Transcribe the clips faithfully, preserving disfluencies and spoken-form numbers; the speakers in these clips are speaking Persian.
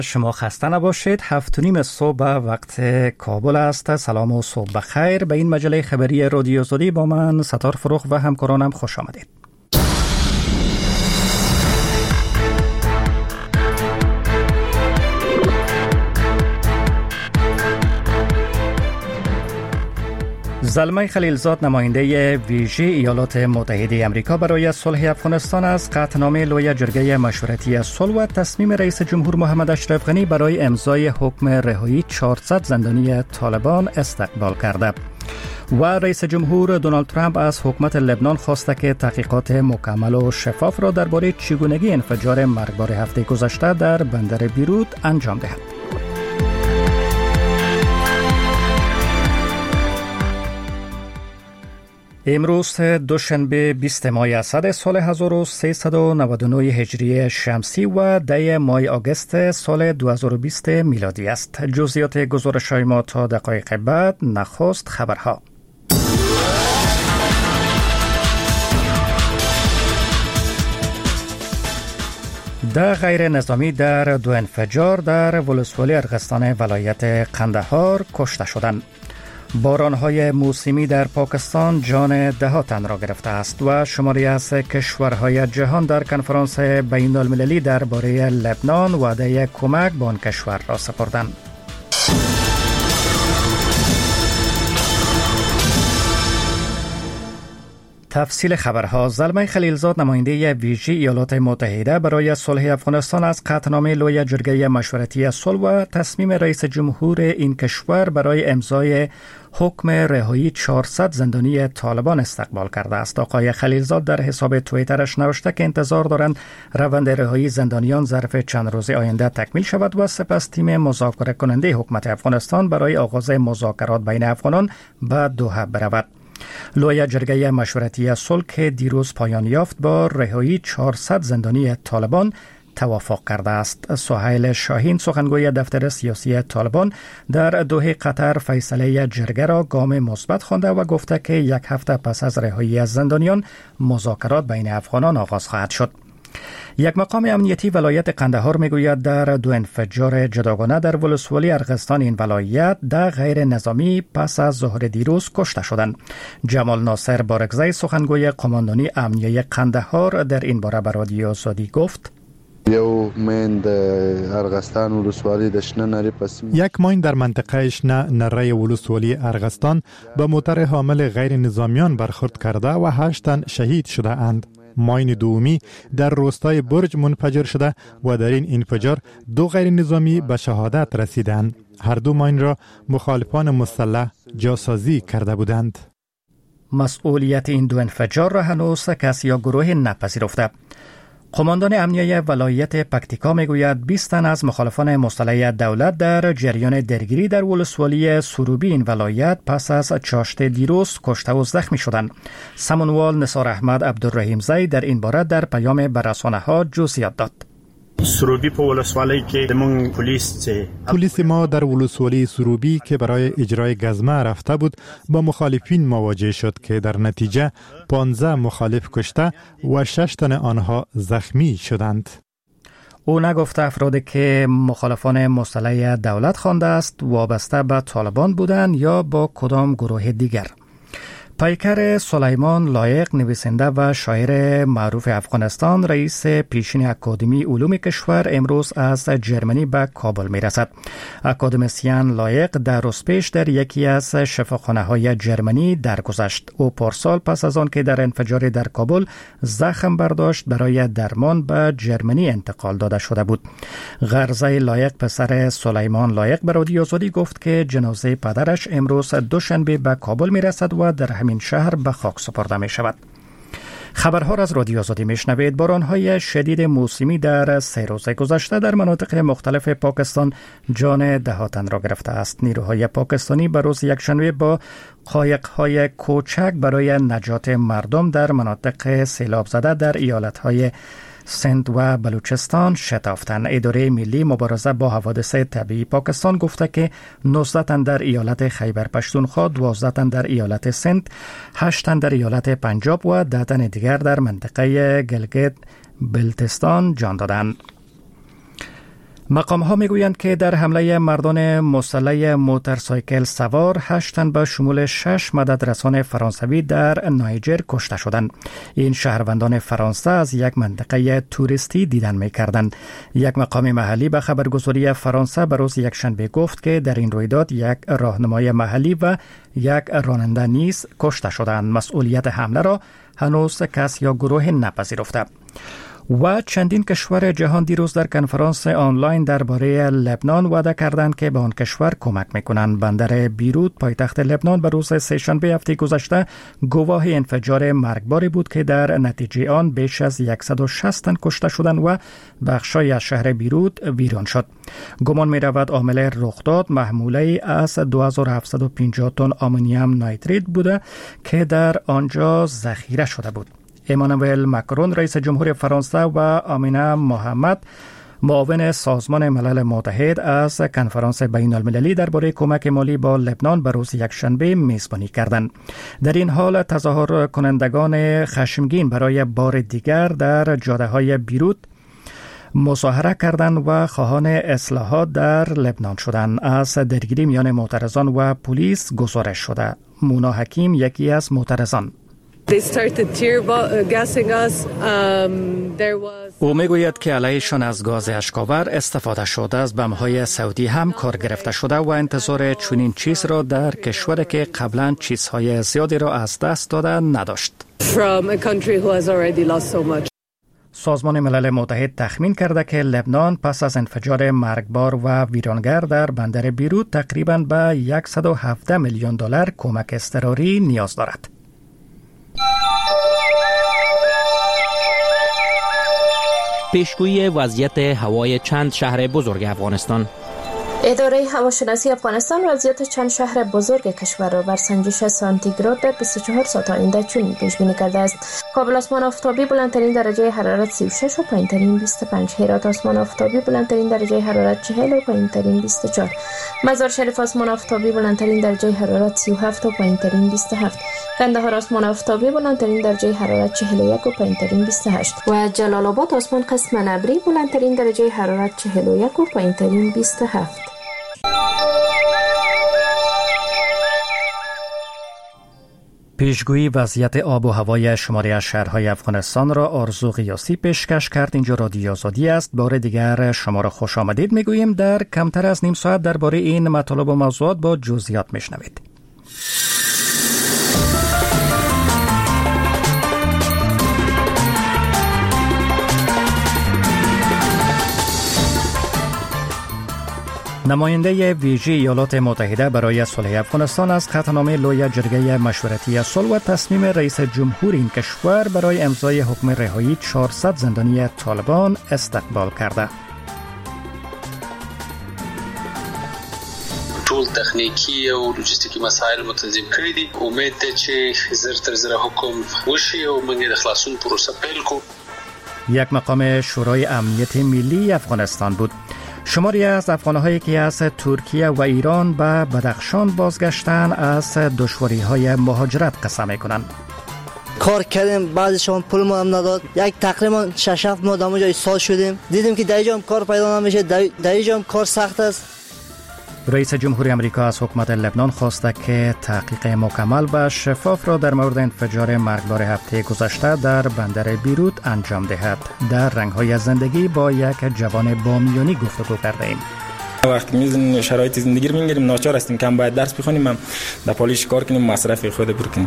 شما خسته نباشید. هفت و نیم صبح وقت کابل است. سلام و صبح بخیر. به این مجله خبری رادیو آزادی با من ستار فروخ و همکارانم خوش آمدید. زلمه خلیلزاد نماینده ویژه ایالات متحده آمریکا برای صلح افغانستان از قطعنامه لوی جرگه مشورتی صلح و تصمیم رئیس جمهور محمد اشرف غنی برای امضای حکم رهایی چهارصد زندانی طالبان استقبال کرده و رئیس جمهور دونالد ترامپ از حکومت لبنان خواسته که تحقیقات مکمل و شفاف را درباره چگونگی انفجار مرگبار هفته گذشته در بندر بیروت انجام دهد. امروز دوشنبه بیست ماه اسد سال هزار و سیصد و نود و نه هجری شمسی و ده ماه آگوست سال دو هزار و بیست میلادی است. جزئیات گزارش ما تا دقایق بعد. نخست خبرها. ده غیر نظامی در دو انفجار در ولسوالی ارغستان ولایت قندهار کشته شدند. بارانهای موسمی در پاکستان جان ده ها تن را گرفته است و شماری از کشورهای جهان در کنفرانس بین المللی درباره لبنان وعده کمک به آن کشور را سپردند. تفصیل خبرها. زلمه خلیلزاد نماینده ویژه ایالات متحده برای صلح افغانستان از قطعنامه لوی جرگه مشورتی صلح و تصمیم رئیس جمهور این کشور برای امضای حکم رهایی چهارصد زندانی طالبان استقبال کرده است. آقای خلیلزاد در حساب توییترش نوشته که انتظار دارند روند رهایی زندانیان ظرف چند روز آینده تکمیل شود و سپس تیم مذاکره کننده حکومت افغانستان برای آغاز مذاکرات بین افغانان به دوحه برود. لوی جرگه مشورتی صلح که دیروز پایان یافت با رهایی چهارصد زندانی طالبان توافق کرده است. سهیل شاهین سخنگوی دفتر سیاسی طالبان در دوحه قطر فیصله جرگه را گام مثبت خوانده و گفته که یک هفته پس از رهایی از زندانیان مذاکرات بین افغانان آغاز خواهد شد. یک مقام امنیتی ولایت قندهار میگوید در دو انفجار جداگانه در ولسوالی ارغستان این ولایت ده غیر نظامی پس از ظهر دیروز کشته شدند. جمال ناصر بارگزی سخنگوی قماندانی امنیه قندهار در این باره به رادیو آزادی گفت: یو مین د ارغستان ولسوالی د شنه نری پس یک ماین در منطقه شنه نره ولسوالی ارغستان به موتر حامل غیر نظامیان برخورد کرده و هشت تن شهید شده اند. ماین دومی در روستای برج منفجر شده و در این انفجار دو غیر نظامی به شهادت رسیدند. هر دو ماین را مخالفان مسلح جاسازی کرده بودند. مسئولیت این دو انفجار را هنوز کسی یا گروه نپذیرفته. قماندان امنیه ولایت پکتیکا میگوید بیست تن از مخالفان مسلح دولت در جریان درگیری در ولسوالی سروبی این ولایت پس از چاشت دیروز کشته و زخمی شدند. سمنوال نثار احمد عبدالرحیم زی در این باره در پیام به رسانه‌ها جزئیات داد. سروبی په ولسوالی کې دمون پولیس پولیس ما در ولسوالی سروبی که برای اجرای گزمه رفته بود با مخالفین مواجه شد که در نتیجه پانزده مخالف کشته و شش تن آنها زخمی شدند. او نگفته افرادی که مخالفان مسلح دولت خوانده است وابسته به طالبان بودند یا با کدام گروه دیگر. پیکر سلیمان لایق نویسنده و شاعر معروف افغانستان رئیس پیشین اکادمی علوم کشور امروز از جرمنی به کابل می رسد. اکادمیسین لایق در روز پیش در یکی از شفاخانه های جرمنی درگذشت. او پارسال پس از آن که در انفجار در کابل زخم برداشت برای درمان به جرمنی انتقال داده شده بود. غرزه لایق پسر سلیمان لایق به رادیو آزادی گفت که جنازه پدرش امروز دوشنبه به کابل می رسد و در همین شهر به خاک سپرده می شود. خبرها را از رادیو آزادی میشنوید. بارانهای شدید موسمی در سه روز گذشته در مناطق مختلف پاکستان جان ده ها تن را گرفته است. نیروهای پاکستانی به روز یکشنبه با قایق‌های کوچک برای نجات مردم در مناطق سیلاب زده در ایالت‌های سند و بلوچستان شتافتند. اداره ملی مبارزه با حوادث طبیعی پاکستان گفته که نوزده تن در ایالت خیبر پشتونخوا، دوازده تن در ایالت سند، هشت تن در ایالت پنجاب و ده تن دیگر در منطقه گلگت بلتستان جان دادند. مقام ها میگویند که در حمله مردان مسلح موتورسایکل سوار هشت تن به شمول شش مددرسان فرانسوی در نایجر کشته شدند. این شهروندان فرانسه از یک منطقه توریستی دیدن میکردند. یک مقام محلی به خبرگزاری فرانسه به روز یکشنبه گفت که در این رویداد یک راهنمای محلی و یک راننده نیز کشته شدند. مسئولیت حمله را هنوز کس یا گروه نپذیرفته. و چندین کشور جهان دیروز در کنفرانس آنلاین درباره لبنان وعده کردند که به آن کشور کمک میکنند. بندر بیروت پایتخت لبنان به روز سه‌شنبه هفته گذشته گواه انفجار مرگباری بود که در نتیجه آن بیش از صد و شصت تن کشته شدند و بخشای از شهر بیروت ویران شد. گمان می رود عامل رخ داد محموله از دو هزار و هفتصد و پنجاه تن آمونیوم نایتریت بوده که در آنجا ذخیره شده بود. امانوئل ماکرون رئیس جمهور فرانسه و آمینه محمد معاون سازمان ملل متحد از کنفرانس بین المللی درباره کمک مالی با لبنان به روز یکشنبه میزبانی کردند. در این حال تظاهر کنندگان خشمگین برای بار دیگر در جاده های بیروت مظاهره کردند و خواهان اصلاحات در لبنان شدند. از درگیری میان معترضان و پلیس گزارش شده. مونا حکیم یکی از معترضان. او میگوید که علیشان از گاز اشکاور استفاده شده، از بم‌های صوتی هم کار گرفته شده و انتظار چنین چیز را در کشوری که قبلا چیزهای زیادی را از دست داده نداشت. سازمان ملل متحد تخمین کرده که لبنان پس از انفجار مرگبار و ویرانگر در بندر بیروت تقریباً به صد و هفده میلیون دلار کمک اضطراری نیاز دارد. پیشگویی وضعیت هوای چند شهر بزرگ افغانستان. اداره هواشناسی افغانستان وضعیت چند شهر بزرگ کشور را بر سنجش سانتیگراد در بیست و چهار ساعت آینده چنین پیش بینی کرده است: کابل آسمان آفتابی بلندترین درجه حرارت سی و شش و پایینترین بیست و پنج، هرات آسمان آفتابی بلندترین درجه حرارت چهل و پایینترین بیست و چهار، مزار شریف آسمان آفتابی بلندترین درجه حرارت سی و هفت و پایینترین بیست و هفت، قندهار آسمان آفتابی بلندترین درجه حرارت چهل و یک و پایینترین بیست و هشت و جلال آباد آسمان قسم ابری بلندترین درجه حرارت چهل و یک و پایینترین بیست و هفت. پیشگویی وضعیت آب و هوای شماری از شهرهای افغانستان را آرزو قیاسی پیشکش کرد. اینجا رادیو آزادی است. بار دیگر شما را خوش آمدید میگوییم. در کمتر از نیم ساعت درباره این مطالب و موضوعات با جزئیات میشنوید. نماینده ویژه ایالات متحده برای صلح افغانستان از خطنامه لوی جرگه مشورتی صلح و تصمیم رئیس جمهور این کشور برای امضای حکم رهایی چهارصد زندانی طالبان استقبال کرده. ټول تخنیکی او لوجستیکی مسایل متنظیم کړی دي. امید ده چې زر تر زر حکم وشي او موږ د خلاصون پروسه پیل کو. یک مقام شورای امنیت ملی افغانستان بود. شماری از افغان‌هایی که از ترکیه و ایران به بدخشان بازگشتن از دشواری‌های مهاجرت قصه می‌کنند. کار کردیم، بعضیشون پول ما هم نداد. یک تقریبا شش هفت ماه دامو جای سال شدیم. دیدیم که در اینجا هم کار پیدا نمیشه، در اینجا هم کار سخت است. رئیس جمهوری آمریکا از حکومت لبنان خواسته که تحقیق مکمل و شفاف را در مورد انفجار مرگبار هفته گذشته در بندر بیروت انجام دهد. در رنگ‌های زندگی با یک جوان بامیانی گفتگو کرده ایم. وقتی میزنیم شرایط زندگی رو میگیریم، ناچار هستیم که هم باید درس بخونیم، هم در پالیش کار کنیم، مصرف خود بکنیم.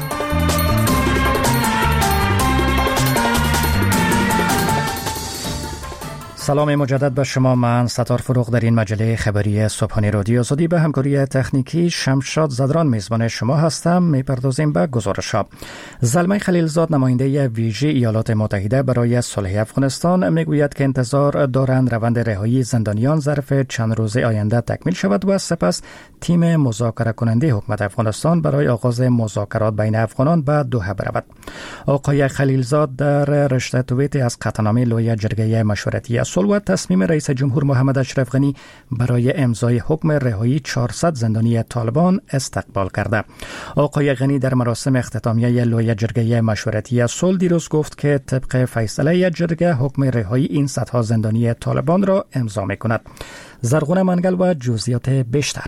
سلام مجدد به شما. من ستار فروغ در این مجله خبری صبحانه رادیو آزادی به همکاری تکنیکی شمشاد زدران میزبان شما هستم. میپردازیم به گزارش‌ها. زلمه خلیلزاد نماینده ویژه ایالات متحده برای صلح افغانستان میگوید که انتظار دارند روند رهایی زندانیان ظرف چند روز آینده تکمیل شود و سپس تیم مذاکره کننده حکومت افغانستان برای آغاز مذاکرات بین افغانان به دوحه برود. آقای خلیلزاد در رشته توییتی از قطعنامه لوی جرگه مشورتی صلح و تصمیم رئیس جمهور محمد اشرف غنی برای امضای حکم رهایی چهارصد زندانی طالبان استقبال کرده. آقای غنی در مراسم اختتامیه لوی جرگه مشورتی صلح دیروز گفت که طبق فیصله جرگه حکم رهایی این صدها زندانی طالبان را امضا می‌کند. زرغونه منگل و جزئیات بیشتر.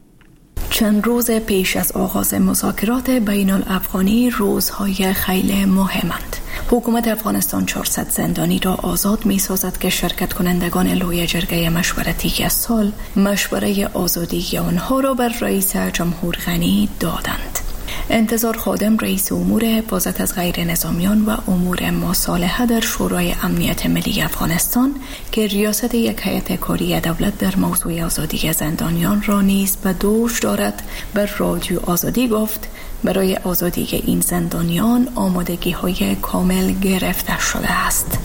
چند روز پیش از آغاز مذاکرات بین الافغانی روزهای خیلی مهمند. حکومت افغانستان چهارصد زندانی را آزاد می سازد که شرکت کنندگان لوی جرگه مشورتی صلح مشوره آزادی آنها را بر رئیس جمهور غنی دادند. انتظار خادم رئیس امور حفاظت از غیر نظامیان و امور مصالحه در شورای امنیت ملی افغانستان که ریاست یک هیئت کاری دولت در موضوع آزادی زندانیان را نیز به دوش دارد بر رادیو آزادی گفت برای آزادی این زندانیان آمادگی های کامل گرفته شده است.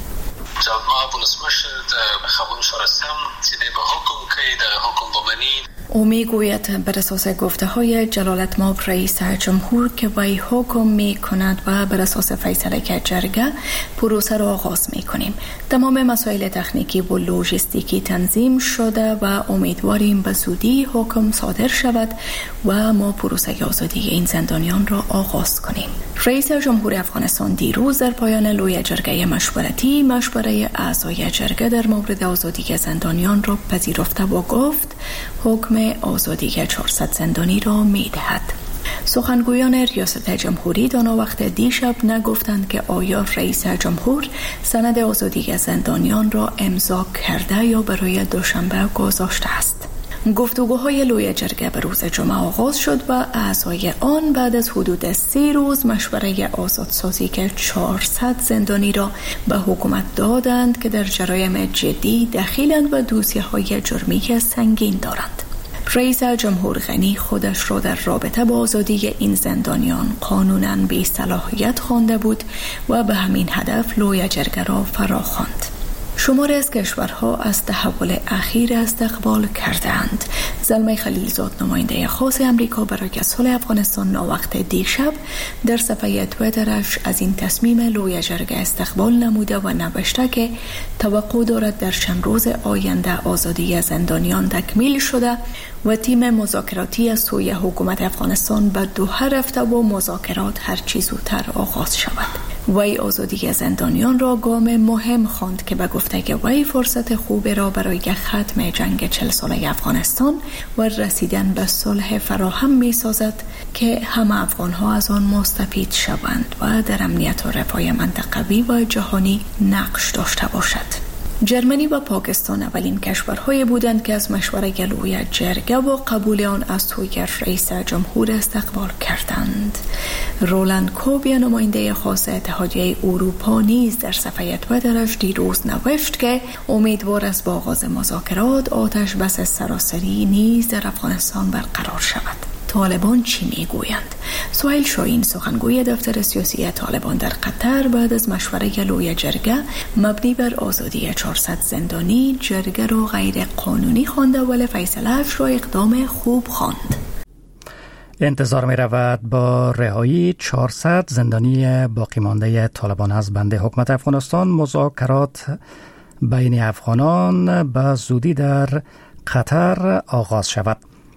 جناب ولسمشر خبرش رسم چیده به حکم که در حکم بمنید او می گوید بر اساس گفته های جلالت مآب رئیس جمهور که وی حکم می کند و بر اساس فیصله که جرگه پروسه را آغاز می کنیم. تمام مسائل تکنیکی و لوجستیکی تنظیم شده و امیدواریم به زودی حکم صادر شود و ما پروسه آزادی این زندانیان را آغاز کنیم. رئیس جمهور افغانستان دیروز در پایان لوی جرگه مشورتی مشوره اعضای جرگه در مورد آزادی زندانیان را پذیرفته و گفت حکم آزادی چهارصد زندانی را می دهد. سخنگویان ریاست جمهوری دانا وقت دیشب نگفتند که آیا رئیس جمهور سند آزادی زندانیان را امضا کرده یا برای دوشنبه گذاشته است. گفتگوهای لوی جرگه به روز جمعه آغاز شد و اعضای آن بعد از حدود سه روز مشوره آزادسازی که چهارصد زندانی را به حکومت دادند که در جرایم جدی دخیلند و دوسیه‌های جرمی سنگین دارند. رئیس جمهور غنی خودش را در رابطه با آزادی این زندانیان قانوناً بی صلاحیت خوانده بود و به همین هدف لوی جرگه را فراخواند. شماری از کشورها از تحول اخیر استقبال کردند. زلمه خلیلزاد نماینده خاص امریکا برای صلح افغانستان ناوقت دیشب در صفحه توییترش از این تصمیم لوی جرگه استقبال نموده و نوشته که توقع دارد در چند روز آینده آزادی زندانیان تکمیل شده و تیم مذاکراتی از سوی حکومت افغانستان به دوحه رفته و مذاکرات هر چه زودتر آغاز شود. وی آزادی زندانیان را گام مهم خواند که به گفته که وی فرصت خوبی را برای ختم جنگ چهل ساله افغانستان و رسیدن به صلح فراهم می سازد که همه افغانها از آن مستفید شوند و در امنیت و رفاه منطقوی و جهانی نقش داشته باشد. جرمنی و پاکستان اولین کشورهای بودند که از مشوره لوی جرگه و قبول آن از سوی رئیس جمهور استقبال کردند. رولند کوبیا نماینده خاص اتحادیه اروپا نیز در صفحه توییترش دیروز نوشت که امیدوار است با آغاز مذاکرات آتش بس سراسری نیز در افغانستان برقرار شود. طالبان چی میگویند؟ سهیل شاهین سخنگوی دفتر سیاسی طالبان در قطر بعد از مشوره لوی جرگه مبنی بر آزادی چهارصد زندانی جرگه را غیر قانونی خوانده ولی فیصله‌اش را اقدام خوب خواند. انتظار می رود با رهایی چهارصد زندانی باقی مانده طالبان از بند حکومت افغانستان مذاکرات بین افغانان به زودی در قطر آغاز شود.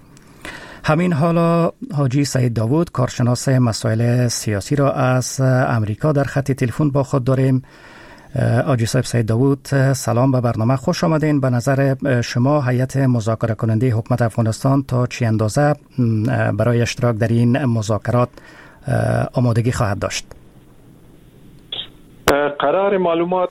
همین حالا حاجی سعید داوود کارشناس مسائل سیاسی را از امریکا در خط تلفن با خود داریم. حاجی صاحب سعید داوود سلام به برنامه، خوش آمدین. به نظر شما هیئت مذاکره کننده حکومت افغانستان تا چه اندازه برای اشتراک در این مذاکرات آمادگی خواهد داشت؟ قرار معلومات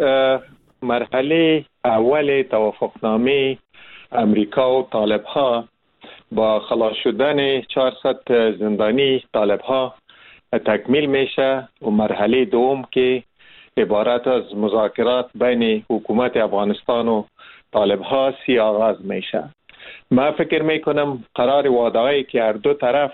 مرحله اول توافقنامه امریکا و طالب ها با خلاص شدن چهارصد زندانی طالب ها تکمیل میشه و مرحله دوم که عبارت از مذاکرات بین حکومت افغانستان و طالب ها سی آغاز میشه. من فکر میکنم قرار وعده‌ای که هر دو طرف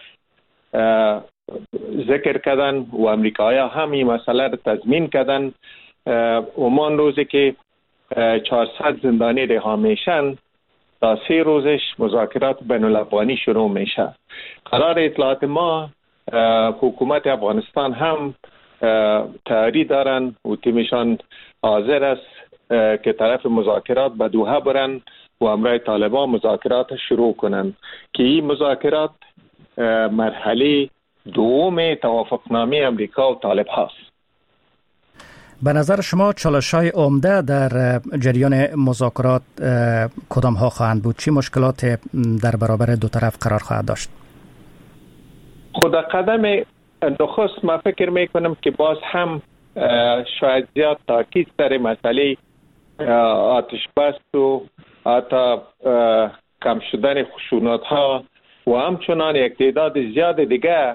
ذکر کردن و امریکایی هم این مسئله را تضمین کردن، امان روزی که چهارصد زندانی رها میشن تا سه روزش مذاکرات بین الافغانی شروع میشه. قرار اطلاعات ما حکومت افغانستان هم تیاری دارن و تیمشان حاضر است که طرف مذاکرات به دوحه برن و همراه طالبان مذاکرات شروع کنند که این مذاکرات مرحله دوم توافقنامه امریکا و طالب هاست. به نظر شما چالش‌های عمده در جریان مذاکرات کدام ها خواهند بود؟ چی مشکلات در برابر دو طرف قرار خواهد داشت؟ خود قدم نخست ما فکر میکنم که باز هم شاید زیاد تاکید سر مسئله آتش بس و حتی کم شدن خشونت ها و همچنان یک تعداد زیاد دیگه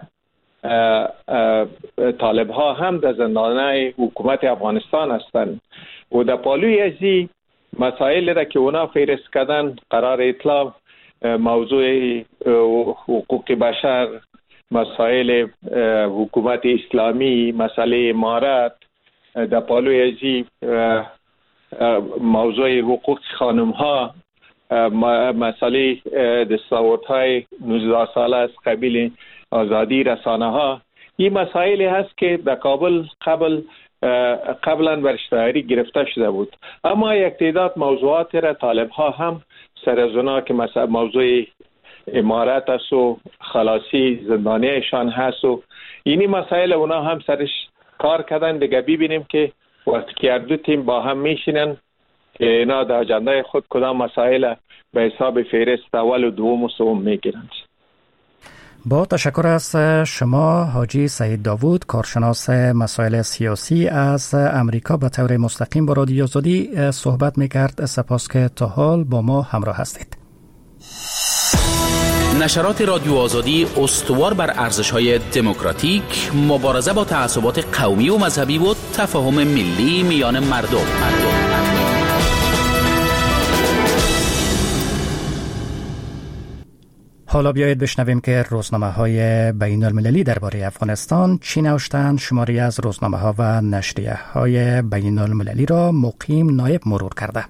طالب ها هم در زندانهای حکومت افغانستان هستند و در پالوی ازی مسائل را که اونا فهرست کردن قرار اطلاع موضوع حقوق بشر، مسائل حکومت اسلامی، مسئله امارت، در پالوی ازی موضوع حقوق خانم ها، مسئله دستاوردهای نوزده ساله از قبیل آزادی رسانه ها، این مسائل هست که در کابل قبل قبلا بر اشتهاری گرفته شده بود، اما یک تعداد موضوعات را طالب ها هم سر از اونا که مثلا موضوع امارت است و خلاصی زندانیشان هست و اینی مسائل اونا هم سرش کار کردن. دیگه ببینیم که وقتی که دو تیم با هم میشینن که اینا در اجنده خود کدام مسائل به حساب فهرست اول و دوم و سوم میگیرند. با تشکر از شما حاجی سعید داوود، کارشناس مسائل سیاسی از امریکا، به طور مستقیم با رادیو آزادی صحبت میکرد. سپاس که تا حال با ما همراه هستید. نشرات رادیو آزادی استوار بر ارزش‌های دموکراتیک، مبارزه با تعصبات قومی و مذهبی و تفاهم ملی میان مردم. مردم. حالا بیایید بشنویم که روزنامه‌های بین‌المللی درباره افغانستان چی نوشتند. شماری از روزنامه‌ها و نشریه‌های بین‌المللی را مقیم نایب مرور کرده.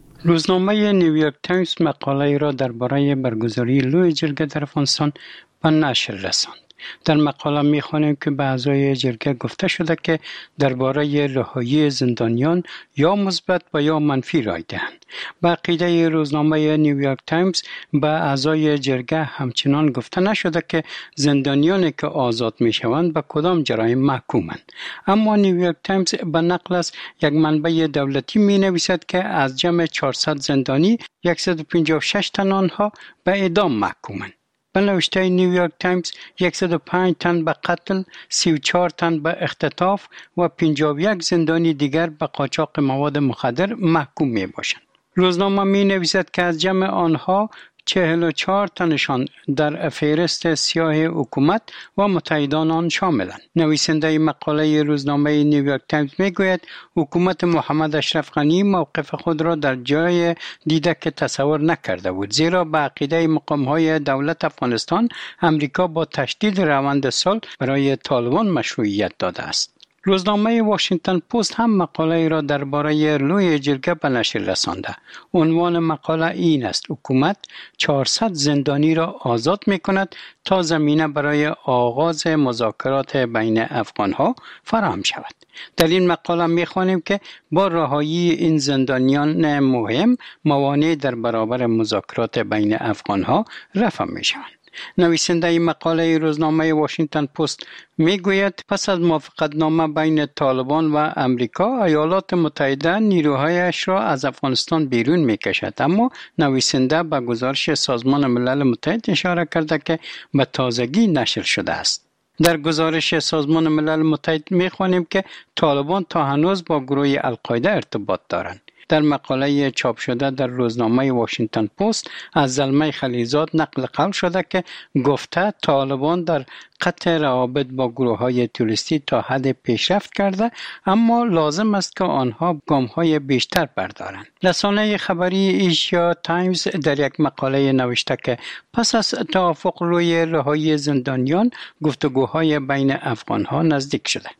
روزنامه نیویورک تایمز مقاله را درباره برگزاری لوی جرگه در افغانستان به نشر رساند. در مقاله می‌خوانیم که به اعضای جرگه گفته شده که درباره رهایی زندانیان یا مثبت و یا منفی رای دهند. به عقیده روزنامه نیویورک تایمز به اعضای جرگه همچنان گفته نشده که زندانیانی که آزاد می‌شوند به کدام جرایم محکومند. اما نیویورک تایمز به نقل از یک منبع دولتی می‌نویسد که از جمع چهارصد زندانی صد و پنجاه و شش تن آنها به اعدام محکومند. به نوشته نیویورک تایمز صد و پنج تن به قتل، سی و چهار تن به اختطاف و پنجاه و یک زندانی دیگر به قاچاق مواد مخدر محکوم می باشند. روزنامه می نویسد که از جمع آنها چهل و چهار تنشان در فهرست سیاه حکومت و متحدان آن شاملند. نویسنده مقاله روزنامه نیویورک تایمز میگوید حکومت محمد اشرف غنی موقف خود را در جای دیده که تصور نکرده بود، زیرا به عقیده مقام‌های دولت افغانستان امریکا با تشدید روند صلح برای طالبان مشروعیت داده است. روزنامه واشنگتن پست هم مقاله را درباره لوی جرگه به نشر رسانده. عنوان مقاله این است: حکومت چهارصد زندانی را آزاد می کند تا زمینه برای آغاز مذاکرات بین افغانها فراهم شود. در این مقاله می خوانیم که با رهایی این زندانیان مهم موانع در برابر مذاکرات بین افغانها رفع می شوند. نویسنده این مقاله روزنامه واشنگتن پست میگوید پس از موافقتنامه بین طالبان و امریکا، ایالات متحده نیروهایش را از افغانستان بیرون میکشد، اما نویسنده به گزارش سازمان ملل متحد اشاره کرده که به تازگی نشر شده است. در گزارش سازمان ملل متحد میخوانیم که طالبان تا هنوز با گروه القاعده ارتباط دارند. در مقاله چاپ شده در روزنامه واشنگتن پست از زلمه خلیزاد نقل قول شده که گفته طالبان در قطع روابط با گروه‌های توریستی تا حد پیشرفت کرده، اما لازم است که آنها گام‌های بیشتر بردارند. رسانه خبری ایشیا تایمز در یک مقاله نوشته که پس از توافق روی رهایی زندانیان، گفتگوهای بین افغان‌ها نزدیک شده.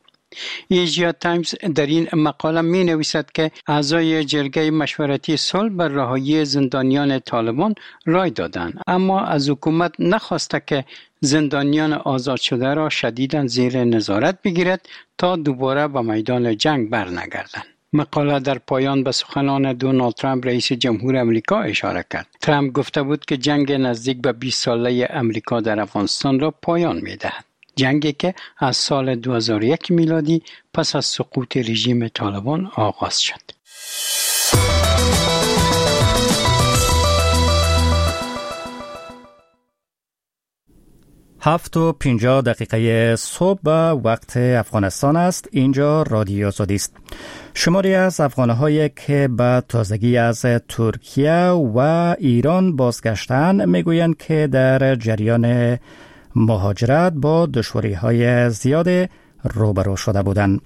ایشیا تایمز در این مقاله می نویسد که اعضای جرگه مشورتی صلح بر رهایی زندانیان طالبان رای دادند، اما از حکومت نخواسته که زندانیان آزاد شده را شدیداً زیر نظارت بگیرد تا دوباره به میدان جنگ برنگردند. مقاله در پایان به سخنان دونالد ترامپ رئیس جمهور امریکا اشاره کرد. ترامپ گفته بود که جنگ نزدیک به بیست ساله امریکا در افغانستان را پایان می‌دهد. جنگی که از سال دو هزار و یک میلادی پس از سقوط رژیم طالبان آغاز شد. هفت و پنجاه دقیقه صبح وقت افغانستان است. اینجا رادیو آزادی است. شماری از افغان‌هایی که به تازگی از ترکیه و ایران بازگشتند میگویند که در جریان مهاجرت با دشواری‌های زیاد روبرو شده بودند.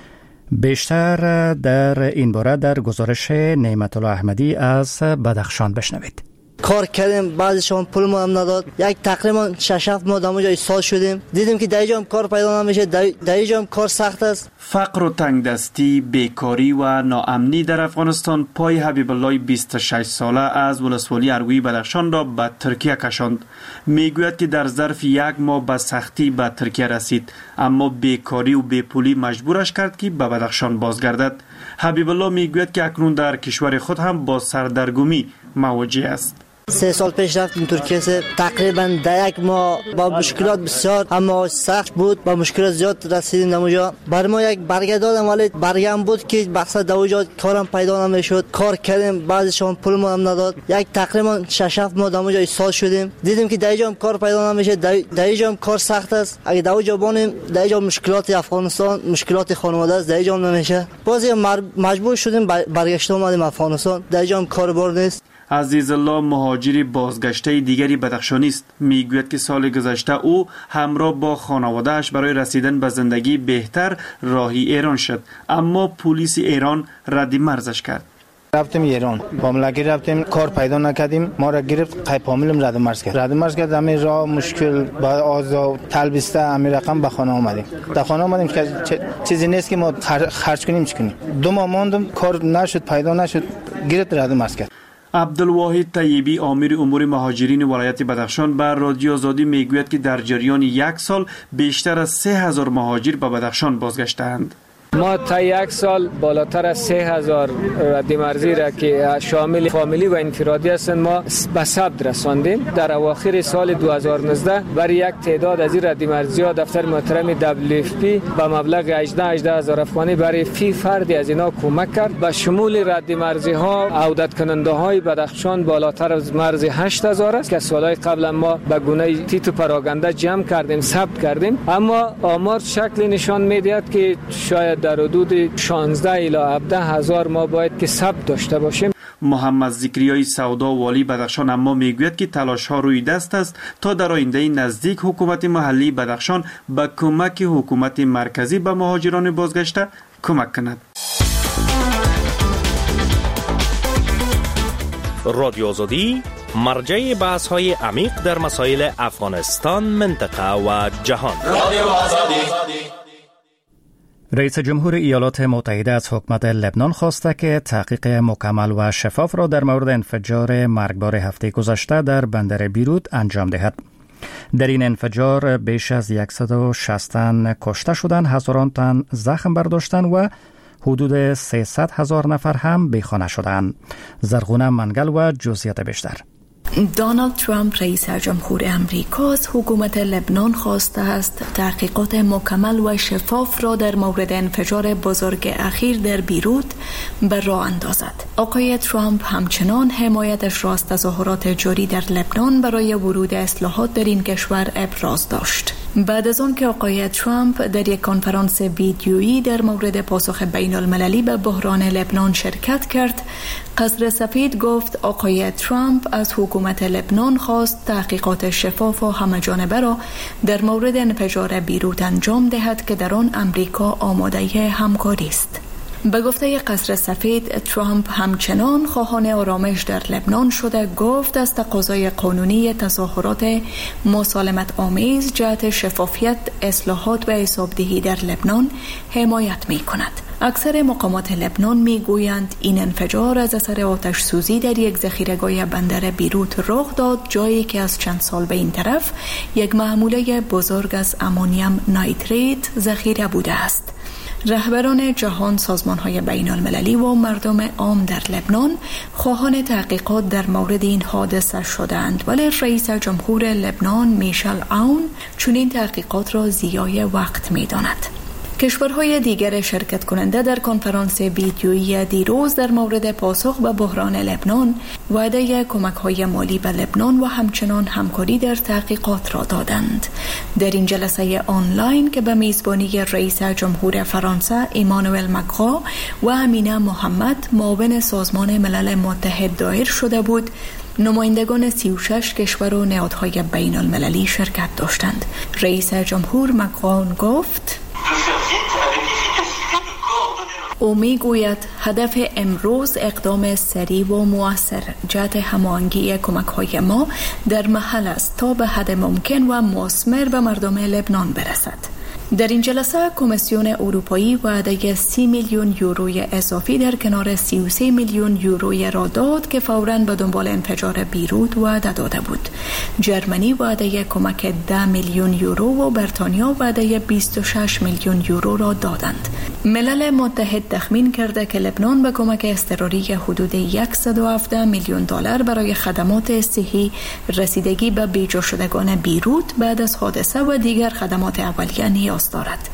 بیشتر در این باره در گزارش نعمت الله احمدی از بدخشان بشنوید. کار کردیم، بعضیشون پول ما هم نداد. یک تقریبا شش هفت ماه دمو جای سال شدیم. دیدیم که در اینجا هم کار پیدا نمیشه، در اینجا هم کار سخت است. فقر و تنگدستی، بیکاری و ناامنی در افغانستان پای حبیب الله بیست و شش ساله از ولسوالی اروی بدخشان را به ترکیه کشاند. میگوید که در ظرف یک ماه به سختی به ترکیه رسید، اما بیکاری و بیپولی مجبورش کرد که به بدخشان بازگردد. حبیب الله میگوید که اکنون در کشور خود هم با سردرگمی مواجه است. سه سال پیش رفتیم ترکیه، سه تقریبا در یک ماه با مشکلات بسیار اما سخت بود، با مشکلات زیاد رسیدیم اونجا. بر ما یک برگه دادن ولی برگه هم بود که مقصد اونجا کارم پیدا نمیشد. کار کردیم، بعضیشون پول ما هم نداد. یک تقریبا شش هفت ماه اونجا ایستاد شدیم. دیدیم که در اینجا هم کار پیدا نمیشه، در اینجا هم کار سخت است. اگه در اونجا بانیم، در اینجا مشکلات افغانستان، مشکلات خانواده است، در اینجا هم نمیشه. بازی مجبور شدیم برگشت اومدیم افغانستان. در اینجا هم کاربار نیست. عزیز الله مهاجری بازگشته دیگری بدخشانی است. میگوید که سال گذشته او همراه با خانواده‌اش برای رسیدن به زندگی بهتر راهی ایران شد، اما پلیس ایران رد مرزش کرد. رفتیم ایران، معاملگی رفتیم، کار پیدا نکردیم، ما را گرفت، قیب حاملم رد مرز کرد. رد مرز کرد، همین راه مشکل با آزا تلبیسته همین رقم به خانه آمدیم. در خانه آمدیم که چیزی نیست که ما خرج کنیم چی کنیم. دو ماه ماندم، کار نشد، پیدا نشد، گرفت رد مرز کرد. عبدالواحد طیبی امیر امور مهاجرین ولایت بدخشان به رادیو آزادی میگوید که در جریان یک سال بیشتر از سه هزار مهاجر به بدخشان بازگشتند. ما تا یک سال بالاتر از سه هزار رد مرزی را که شامل فامیلی و انفرادی هستند ما به ثبت رساندیم. در اواخر سال دو هزار و نوزده برای یک تعداد از این رد مرزی ها دفتر محترم دبلیو اف پی به مبلغ هجده هجده هزار افغانی برای فی فردی از اینا کمک کرد. به شمول رد مرزی ها عودت کننده های بدخشان بالاتر از مرز هشت هزار است که سالهای قبل ما به گونه تیتو پراگنده جمع کردیم، ثبت کردیم، اما آمار شکل نشان میدهد که شاید در حدود شانزده الی هفده هزار ما باید که ثبت داشته باشیم. محمد ذکریای سودا والی بدخشان اما میگوید که تلاش ها روی دست است تا در آینده نزدیک حکومت محلی بدخشان به کمک حکومت مرکزی به مهاجران بازگشته کمک کند. رادیو آزادی مرجع بحث های عمیق در مسائل افغانستان، منطقه و جهان. رادیو آزادی. رئیس جمهور ایالات متحده از حکومت لبنان خواسته که تحقیق مکمل و شفاف را در مورد انفجار مرگبار هفته گذشته در بندر بیروت انجام دهد. در این انفجار بیش از صد و شصت تن کشته شدند، هزاران تن زخم برداشتند و حدود سیصد هزار نفر هم بیخانه شدند. زرغونه منگل و جزئیات بیشتر. دونالد ترامپ رئیس جمهور امریکا از حکومت لبنان خواسته است تحقیقات مکمل و شفاف را در مورد انفجار بزرگ اخیر در بیروت به راه اندازد. آقای ترامپ همچنان حمایتش را از تظاهرات جاری در لبنان برای ورود اصلاحات در این کشور ابراز داشت. بعد از آن که آقای ترامپ در یک کنفرانس ویدیویی در مورد پاسخ بین المللی به بحران لبنان شرکت کرد، قصر سفید گفت آقای ترامپ از حکومت لبنان خواست تحقیقات شفاف و همه‌جانبه را در مورد انفجار بیروت انجام دهد که در آن امریکا آماده همکاری است. به گفته قصر سفید، ترامپ همچنان خواهان آرامش در لبنان شده گفت از تقاضای قانونی تظاهرات مسالمت آمیز جهت شفافیت، اصلاحات و حسابدهی در لبنان حمایت می کند. اکثر مقامات لبنان می گویند این انفجار از اثر آتش سوزی در یک ذخیره‌گاه بندر بیروت رخ داد، جایی که از چند سال به این طرف یک محموله بزرگ از امونیم نایتریت ذخیره بوده است. رهبران جهان، سازمان‌های بین‌المللی و مردم عام در لبنان خواهان تحقیقات در مورد این حادثه شدند، ولی رئیس جمهور لبنان میشل عون چنین تحقیقات را ضیاع وقت می‌داند. کشورهای دیگر شرکت کننده در کنفرانس ویدیویی دیروز در مورد پاسخ به بحران لبنان وعده کمک‌های مالی به لبنان و همچنان همکاری در تحقیقات را دادند. در این جلسه آنلاین که به میزبانی رئیس جمهور فرانسه ایمانوئل مکرون و امینه محمد معاون سازمان ملل متحد دایر شده بود، نمایندگان سی و شش کشور و نهادهای بین المللی شرکت داشتند. رئیس جمهور مکرون گفت: او می گوید هدف امروز اقدام سریع و مؤثر جهت هماهنگی کمک‌های ما در محل است تا به حد ممکن و مثمر به مردم لبنان برسد. در این جلسه کمیسیون اروپایی وعده سی میلیون یوروی اضافی در کنار سی و سه میلیون یوروی را داد که فوراً به دنبال انفجار بیروت وعده داده بود. جرمنی وعده کمک ده میلیون یورو و بریتانیا وعده بیست و شش میلیون یورو را دادند. ملل متحد تخمین کرده که لبنان به کمک اضطراری حدود صد و هفده میلیون دلار برای خدمات صحی، رسیدگی به بیجا شدگان بیروت بعد از حادثه و دیگر خدمات اولیه نیاز دارد.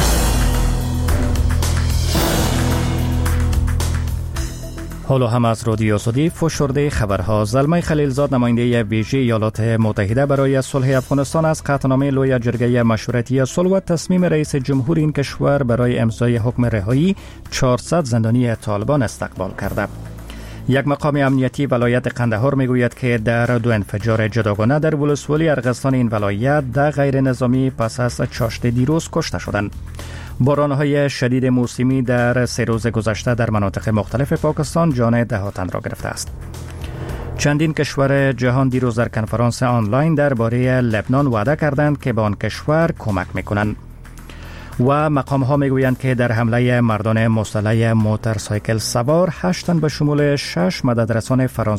حالا هم از رادیو آزادی فشرده خبرها. زلمه خلیلزاد نماینده ویژه ایالات متحده برای صلح افغانستان از قطعنامه لوی جرگه مشورتی صلح و تصمیم رئیس جمهور این کشور برای امضای حکم رهایی چهارصد زندانی طالبان استقبال کرده. یک مقام امنیتی ولایت قندهار میگوید که در دو انفجار جداگانه در ولسوالی ارغستان این ولایت ده غیر نظامی پس از چاشت دیروز کشته شدند. باران‌های شدید موسمی در سه روز گذشته در مناطق مختلف پاکستان جان ده تن را گرفته است. چندین کشور جهان دیروز در کنفرانس آنلاین درباره لبنان وعده کردند که به آن کشور کمک می‌کنند. و مقام ها میگویند که در حمله مردان مسلح موتورسایکل سوار هشت تن به شمول شش مددرسان فرانسوی